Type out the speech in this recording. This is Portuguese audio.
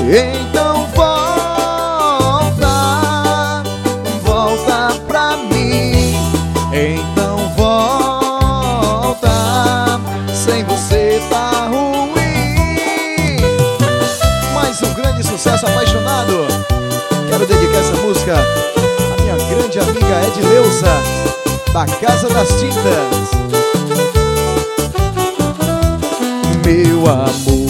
Então volta pra mim. Então volta, sem você tá ruim. Mais um grande sucesso, Apaixonado. Quero dedicar essa música à minha grande amiga Edileuza, da Casa das Tintas. Meu amor,